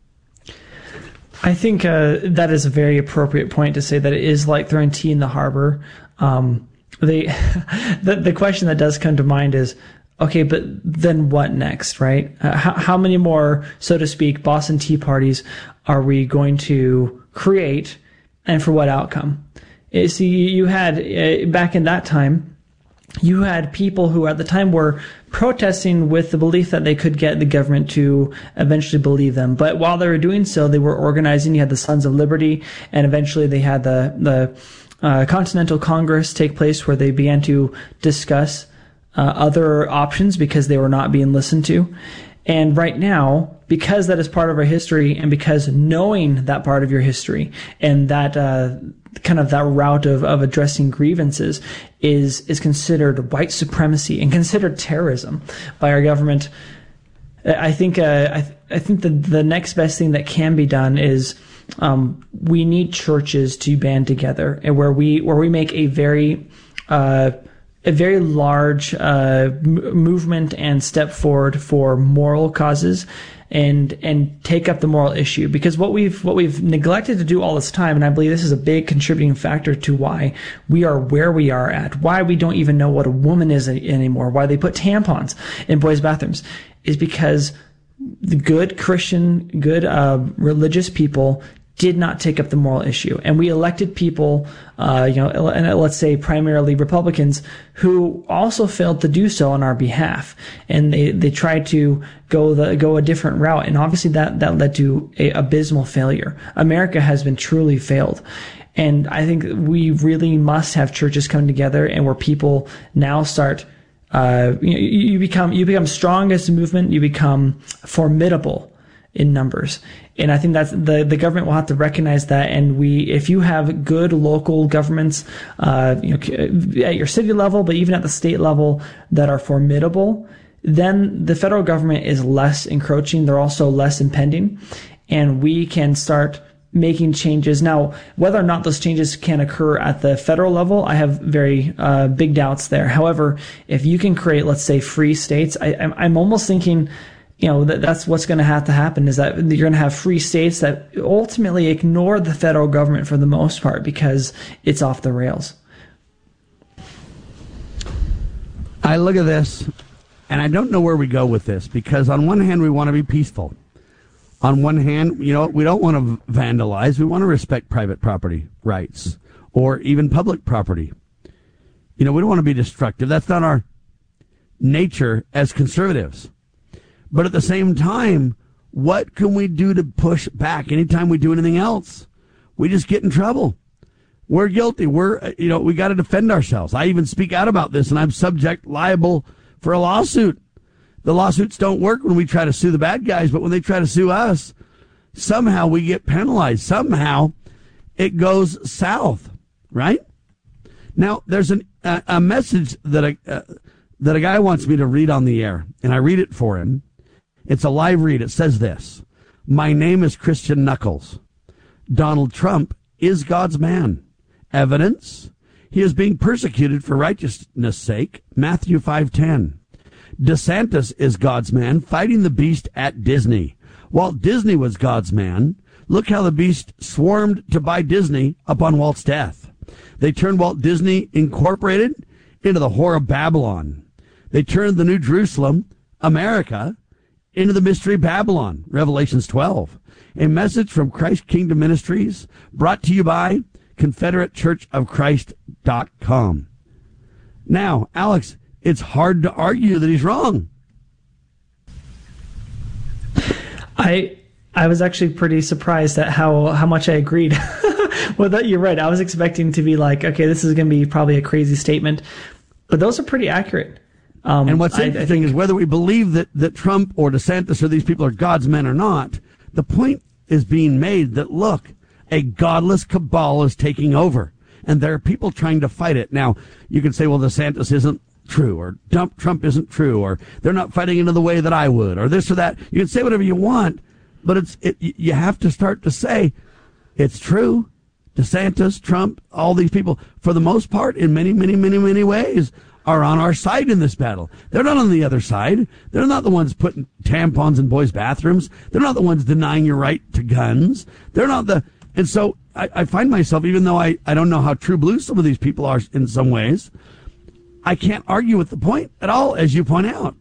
I think uh, that is a very appropriate point to say that it is like throwing tea in the harbor. Um, the, the the question that does come to mind is, okay, but then what next, right? Uh, how, how many more, so to speak, Boston Tea Parties are we going to create, and for what outcome? Uh, see, you had, uh, back in that time, you had people who at the time were protesting with the belief that they could get the government to eventually believe them. But while they were doing so, they were organizing. You had the Sons of Liberty, and eventually they had the, the uh, Continental Congress take place, where they began to discuss uh, other options because they were not being listened to. And right now, because that is part of our history, and because knowing that part of your history and that uh, kind of that route of, of addressing grievances is is considered white supremacy and considered terrorism by our government, I think uh, I, th- I think the the next best thing that can be done is um, we need churches to band together, and where we where we make a very uh, a very large uh, m- movement and step forward for moral causes, and and take up the moral issue. Because what we've what we've neglected to do all this time, and I believe this is a big contributing factor to why we are where we are at, why we don't even know what a woman is anymore, why they put tampons in boys' bathrooms, is because the good Christian, good uh, religious people did not take up the moral issue. And we elected people, uh, you know, and let's say primarily Republicans, who also failed to do so on our behalf. And they, they tried to go the, go a different route. And obviously that, that led to a abysmal failure. America has been truly failed. And I think we really must have churches come together, and where people now start uh, you, you become you become strong as a movement. You become formidable in numbers. And I think that's the, the government will have to recognize that. And we, if you have good local governments, uh, you know, at your city level, but even at the state level that are formidable, then the federal government is less encroaching. They're also less impending, and we can start making changes. Now, whether or not those changes can occur at the federal level, I have very uh, big doubts there. However, if you can create, let's say, free states, I, I'm, I'm almost thinking, you know, that that's what's going to have to happen, is that you're going to have free states that ultimately ignore the federal government for the most part because it's off the rails. I look at this, and I don't know where we go with this, because on one hand, we want to be peaceful. On one hand, you know, we don't want to vandalize. We want to respect private property rights or even public property. You know, we don't want to be destructive. That's not our nature as conservatives. But at the same time, what can we do to push back? Anytime we do anything else, we just get in trouble. We're guilty. We're, you know, we got to defend ourselves. I even speak out about this, and I'm subject liable for a lawsuit. The lawsuits don't work when we try to sue the bad guys, but when they try to sue us, somehow we get penalized. Somehow it goes south, right? Now, there's an, a, a message that a, uh, that a guy wants me to read on the air, and I read it for him. It's a live read. It says this: "My name is Christian Knuckles. Donald Trump is God's man. Evidence: he is being persecuted for righteousness' sake. Matthew five ten. DeSantis is God's man, fighting the beast at Disney. Walt Disney was God's man. Look how the beast swarmed to buy Disney upon Walt's death. They turned Walt Disney Incorporated into the whore of Babylon. They turned the New Jerusalem, America, into the mystery Babylon." Revelations twelve. A message from Christ Kingdom Ministries, brought to you by Confederate Church of Christ dot com. Now, Alex, it's hard to argue that he's wrong. I I was actually pretty surprised at how, how much I agreed. Well, that, you're right. I was expecting to be like, okay, this is going to be probably a crazy statement, but those are pretty accurate. Um, and what's I, interesting I think, is whether we believe that, that Trump or DeSantis or these people are God's men or not, the point is being made that, look, a godless cabal is taking over, and there are people trying to fight it. Now, you can say, well, DeSantis isn't true, or Trump isn't true, or they're not fighting into the way that I would, or this or that. You can say whatever you want, but it's it, you have to start to say it's true. DeSantis, Trump, all these people, for the most part, in many, many, many, many ways, are on our side in this battle. They're not on the other side. They're not the ones putting tampons in boys' bathrooms. They're not the ones denying your right to guns. They're not the... And so I, I find myself, even though I, I don't know how true blue some of these people are in some ways, I can't argue with the point at all, as you point out.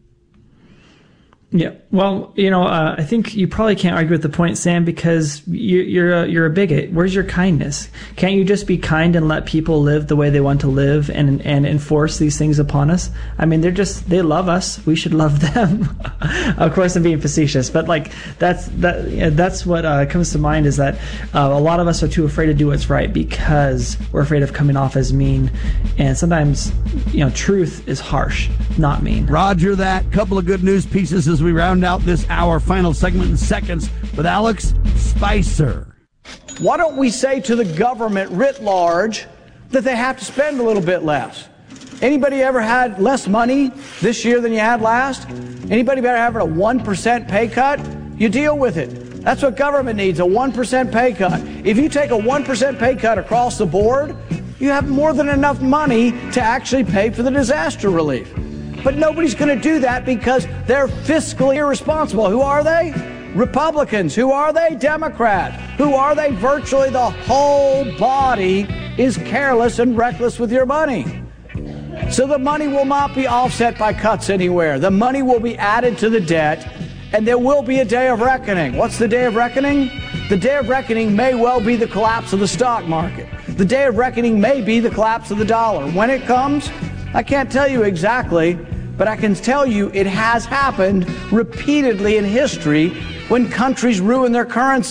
Yeah, well, you know, uh, I think you probably can't argue with the point, Sam, because you, you're a, you're a bigot. Where's your kindness? Can't you just be kind and let people live the way they want to live and and enforce these things upon us? I mean, they're just, they love us. We should love them. Of course, I'm being facetious, but like that's that yeah, that's what uh, comes to mind, is that uh, a lot of us are too afraid to do what's right because we're afraid of coming off as mean, and sometimes, you know, truth is harsh, not mean. Roger that. Couple of good news pieces as we round out this hour. Final segment in seconds with Alex Spicer. Why don't we say to the government writ large that they have to spend a little bit less? Anybody ever had less money this year than you had last? Anybody ever having a one percent pay cut? You deal with it. That's what government needs, a one percent pay cut. If you take a one percent pay cut across the board, you have more than enough money to actually pay for the disaster relief. But nobody's going to do that because they're fiscally irresponsible. Who are they? Republicans. Who are they? Democrats. Who are they? Virtually the whole body is careless and reckless with your money. So the money will not be offset by cuts anywhere. The money will be added to the debt, and there will be a day of reckoning. What's the day of reckoning? The day of reckoning may well be the collapse of the stock market. The day of reckoning may be the collapse of the dollar. When it comes, I can't tell you exactly, but I can tell you it has happened repeatedly in history when countries ruin their currency.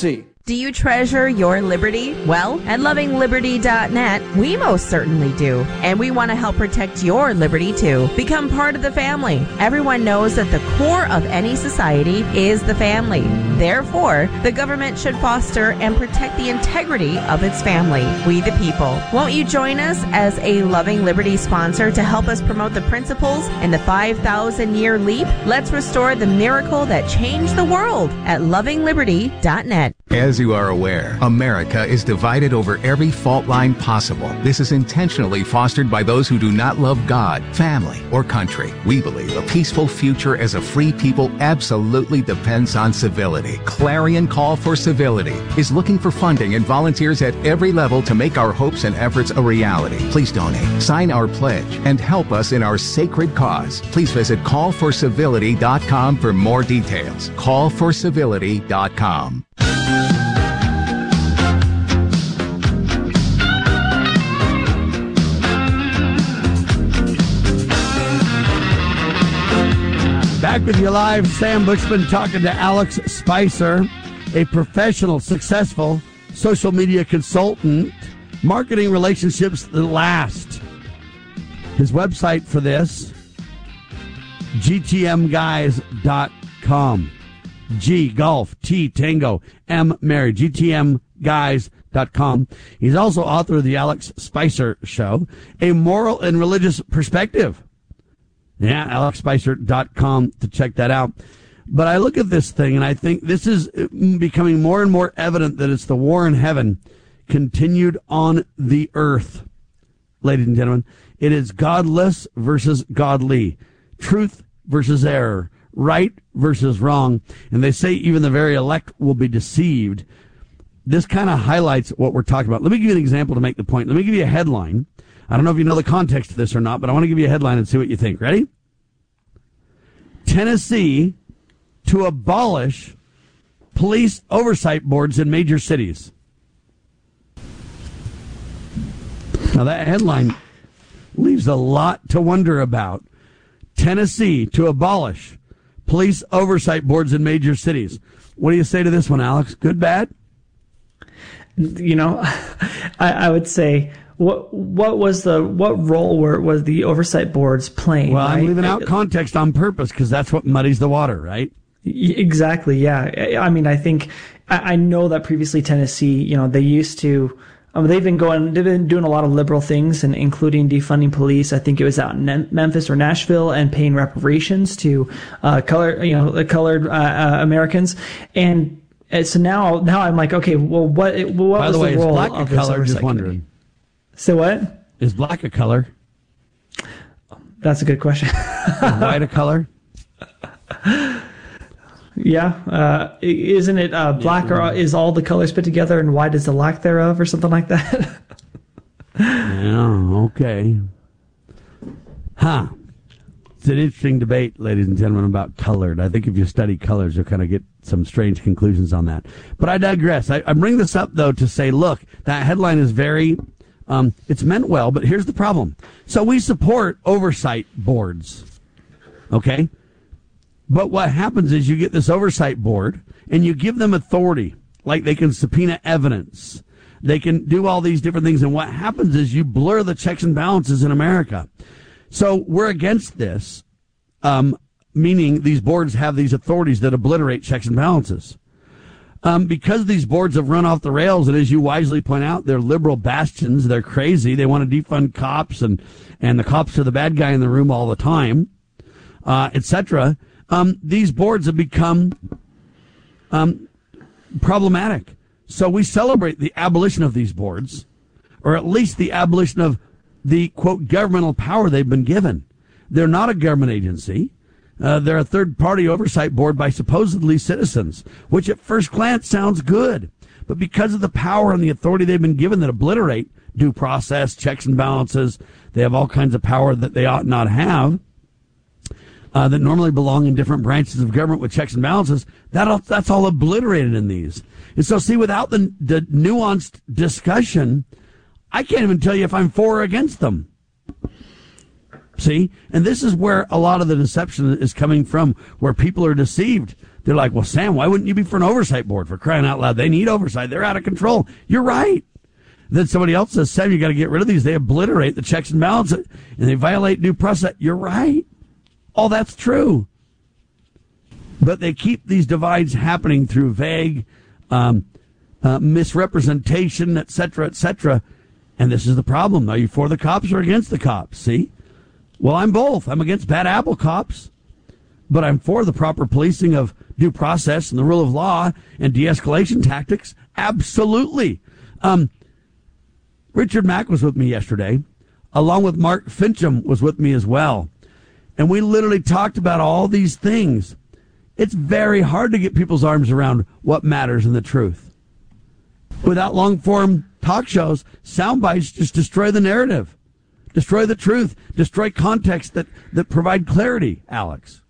Do you treasure your liberty? Well, at loving liberty dot net, we most certainly do. And we want to help protect your liberty too. Become part of the family. Everyone knows that the core of any society is the family. Therefore, the government should foster and protect the integrity of its family, we the people. Won't you join us as a Loving Liberty sponsor to help us promote the principles in the five thousand year leap? Let's restore the miracle that changed the world at loving liberty dot net. As you are aware, America is divided over every fault line possible. This is intentionally fostered by those who do not love God, family, or country. We believe a peaceful future as a free people absolutely depends on civility. Clarion Call for Civility is looking for funding and volunteers at every level to make our hopes and efforts a reality. Please donate, sign our pledge, and help us in our sacred cause. Please visit call for civility dot com for more details. call for civility dot com. Back with you live, Sam Bushman talking to Alex Spicer, a professional, successful social media consultant, marketing relationships that last. His website for this, G T M guys dot com. G, golf, T, tango, M, Mary, G T M guys dot com. He's also author of the Alex Spicer Show, a moral and religious perspective. Yeah, alex spicer dot com to check that out. But I look at this thing and I think this is becoming more and more evident that it's the war in heaven continued on the earth. Ladies and gentlemen, it is godless versus godly, truth versus error, right versus wrong. And they say even the very elect will be deceived. This kind of highlights what we're talking about. Let me give you an example to make the point. Let me give you a headline. I don't know if you know the context of this or not, but I want to give you a headline and see what you think. Ready? Tennessee to abolish police oversight boards in major cities. Now that headline leaves a lot to wonder about. Tennessee to abolish police oversight boards in major cities. What do you say to this one, Alex? Good, bad? You know, I, I would say... What what was the what role were was the oversight boards playing? Well, right? I'm leaving out context on purpose because that's what muddies the water, right? Exactly. Yeah. I mean, I think I, I know that previously Tennessee, you know, they used to. Um, they've been going. They've been doing a lot of liberal things, and including defunding police. I think it was out in Memphis or Nashville, and paying reparations to uh, color, you know, colored uh, uh, Americans, and, and so now now I'm like, okay, well, what what By was the way, the role is black of a color? this Just wondering. So what? Is black a color? That's a good question. Is white a color? Yeah. Uh, isn't it uh, black yeah. or is all the colors put together and white is the lack thereof or something like that? Yeah, okay. Huh. It's an interesting debate, ladies and gentlemen, about colored. I think if you study colors, you'll kind of get some strange conclusions on that. But I digress. I, I bring this up, though, to say, look, that headline is very... Um, it's meant well, but here's the problem. So we support oversight boards, okay? But what happens is you get this oversight board, and you give them authority, like they can subpoena evidence. They can do all these different things, and what happens is you blur the checks and balances in America. So we're against this, um, meaning these boards have these authorities that obliterate checks and balances. Um, because these boards have run off the rails, and as you wisely point out, they're liberal bastions. They're crazy. They want to defund cops, and, and the cops are the bad guy in the room all the time, uh, et cetera. Um, these boards have become um, problematic. So we celebrate the abolition of these boards, or at least the abolition of the, quote, governmental power they've been given. They're not a government agency. Uh, they're a third-party oversight board by supposedly citizens, which at first glance sounds good. But because of the power and the authority they've been given that obliterate due process, checks and balances, they have all kinds of power that they ought not have, uh, that normally belong in different branches of government with checks and balances. That all, that's all obliterated in these. And so, see, without the, the nuanced discussion, I can't even tell you if I'm for or against them. See? And this is where a lot of the deception is coming from, where people are deceived. They're like, well, Sam, why wouldn't you be for an oversight board? For crying out loud, they need oversight. They're out of control. You're right. Then somebody else says, Sam, you got to get rid of these. They obliterate the checks and balances, and they violate due process. You're right. All that's true. But they keep these divides happening through vague um, uh, misrepresentation, et cetera, et cetera. And this is the problem. Are you for the cops or against the cops? See? Well, I'm both. I'm against bad apple cops, but I'm for the proper policing of due process and the rule of law and de-escalation tactics. Absolutely. Um, Richard Mack was with me yesterday, along with Mark Fincham was with me as well. And we literally talked about all these things. It's very hard to get people's arms around what matters and the truth. Without long-form talk shows, sound bites just destroy the narrative, destroy the truth, destroy context that, that provide clarity, Alex.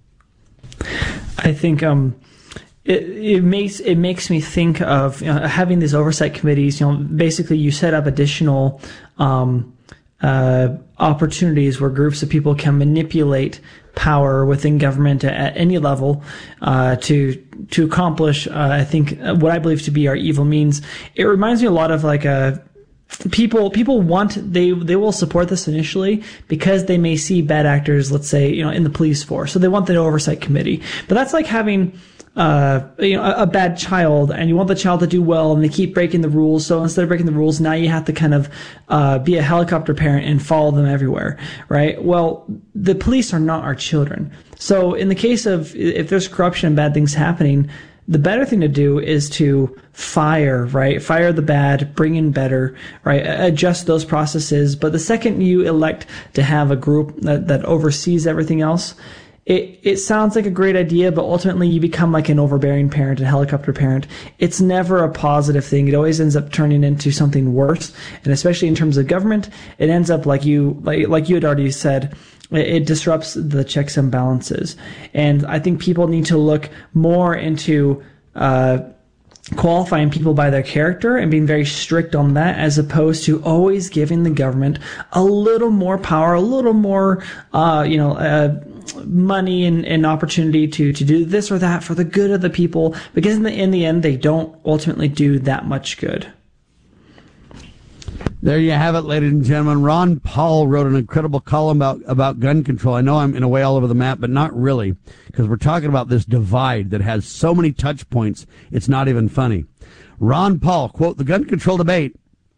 I think um, it, it makes it makes me think of you know, having these oversight committees. You know, basically you set up additional um, uh, opportunities where groups of people can manipulate power within government at any level uh, to to accomplish, uh, I think, what I believe to be our evil means. It reminds me a lot of like a people people want they they will support this initially because they may see bad actors, let's say, you know, in the police force, so they want the oversight committee. But that's like having uh you know a, a bad child, and you want the child to do well, and they keep breaking the rules. So instead of breaking the rules, now you have to kind of uh be a helicopter parent and follow them everywhere, right? Well, the police are not our children. So in the case of if there's corruption and bad things happening, the better thing to do is to fire, right? Fire the bad, bring in better, right? Adjust those processes. But the second you elect to have a group that, that oversees everything else, it, it sounds like a great idea, but ultimately you become like an overbearing parent, a helicopter parent. It's never a positive thing. It always ends up turning into something worse. And especially in terms of government, it ends up like you, like, like you had already said, it disrupts the checks and balances. And I think people need to look more into uh, qualifying people by their character and being very strict on that, as opposed to always giving the government a little more power, a little more, uh, you know, uh, money and, and opportunity to, to do this or that for the good of the people. Because in the, in the end, they don't ultimately do that much good. There you have it, ladies and gentlemen. Ron Paul wrote an incredible column about, about gun control. I know I'm in a way all over the map, but not really, because we're talking about this divide that has so many touch points, it's not even funny. Ron Paul, quote, the gun control debate,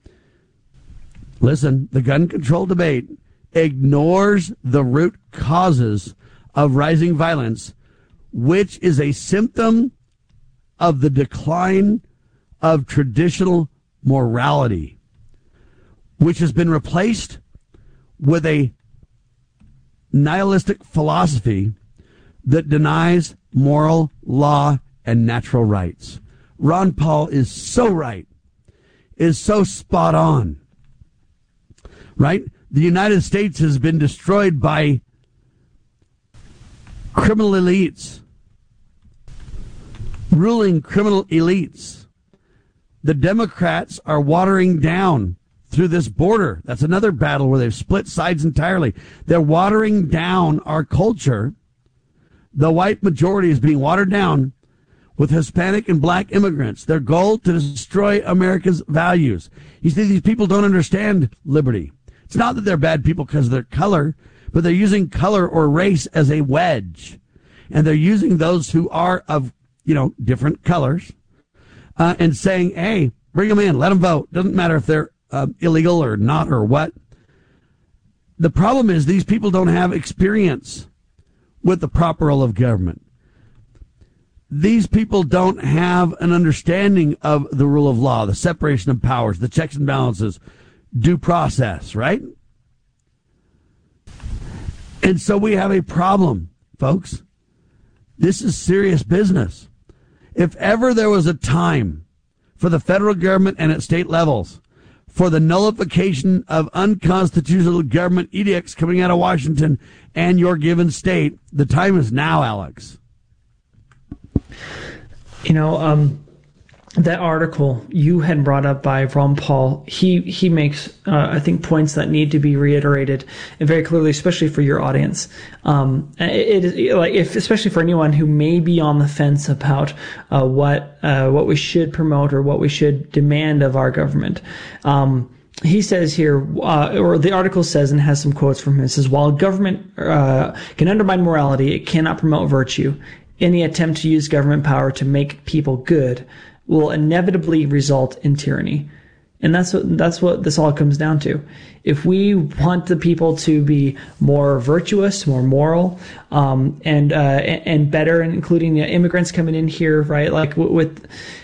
listen, the gun control debate ignores the root causes of rising violence, which is a symptom of the decline of traditional morality, which has been replaced with a nihilistic philosophy that denies moral law and natural rights. Ron Paul is so right, is so spot on, right? The United States has been destroyed by criminal elites, ruling criminal elites. The Democrats are watering down through this border. That's another battle where they've split sides entirely. They're watering down our culture. The white majority is being watered down with Hispanic and black immigrants. Their goal to destroy America's values. You see, these people don't understand liberty. It's not that they're bad people because of their color, but they're using color or race as a wedge. And they're using those who are of, you know, different colors uh, and saying, hey, bring them in, let them vote. Doesn't matter if they're uh, illegal or not or what. The problem is these people don't have experience with the proper role of government. These people don't have an understanding of the rule of law, the separation of powers, the checks and balances, due process, right? And so we have a problem, folks. This is serious business. If ever there was a time for the federal government and at state levels for the nullification of unconstitutional government edicts coming out of Washington and your given state, the time is now, Alex. You know, um, that article you had brought up by Ron Paul, he he makes, uh, I think, points that need to be reiterated and very clearly, especially for your audience. Um, it is like if, especially for anyone who may be on the fence about uh, what uh, what we should promote or what we should demand of our government. Um, He says here, uh, or the article says, and has some quotes from him, it says, while government uh, can undermine morality, it cannot promote virtue. Any attempt to use government power to make people good will inevitably result in tyranny. And that's what, that's what this all comes down to. If we want the people to be more virtuous, more moral, um, and, uh, and better, and including the immigrants coming in here, right? Like with,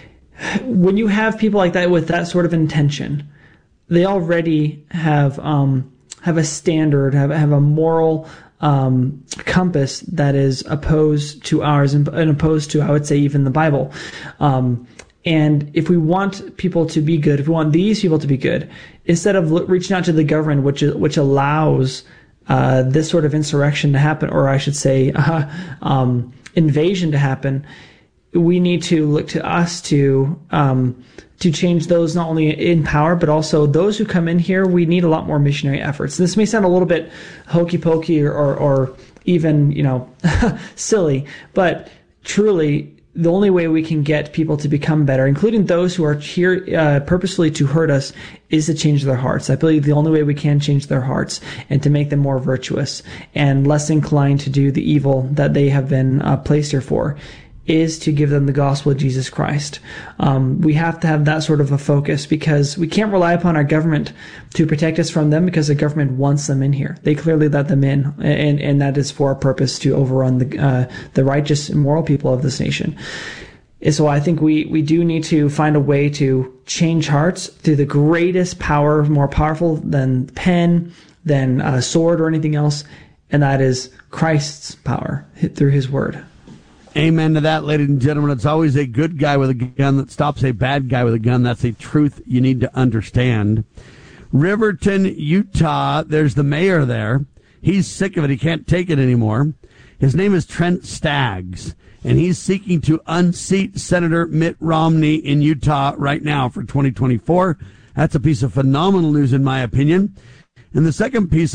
when you have people like that with that sort of intention, they already have, um, have a standard, have, have a moral, um, compass that is opposed to ours and, and opposed to, I would say, even the Bible. Um, And if we want people to be good, if we want these people to be good, instead of lo- reaching out to the government, which which allows uh, this sort of insurrection to happen, or I should say, uh, um, invasion to happen, we need to look to us to um, to change those not only in power, but also those who come in here. We need a lot more missionary efforts. This may sound a little bit hokey pokey or, or, or even you know silly, but truly, the only way we can get people to become better, including those who are here uh, purposefully to hurt us, is to change their hearts. I believe the only way we can change their hearts and to make them more virtuous and less inclined to do the evil that they have been uh, placed here for is to give them the gospel of Jesus Christ. Um, we have to have that sort of a focus because we can't rely upon our government to protect us from them because the government wants them in here. They clearly let them in, and, and that is for a purpose to overrun the, uh, the righteous and moral people of this nation. And so I think we, we do need to find a way to change hearts through the greatest power, more powerful than pen, than a sword or anything else, and that is Christ's power through his word. Amen to that, ladies and gentlemen. It's always a good guy with a gun that stops a bad guy with a gun. That's a truth you need to understand. Riverton, Utah, there's the mayor there. He's sick of it. He can't take it anymore. His name is Trent Staggs, and he's seeking to unseat Senator Mitt Romney in Utah right now for twenty twenty-four. That's a piece of phenomenal news, in my opinion. And the second piece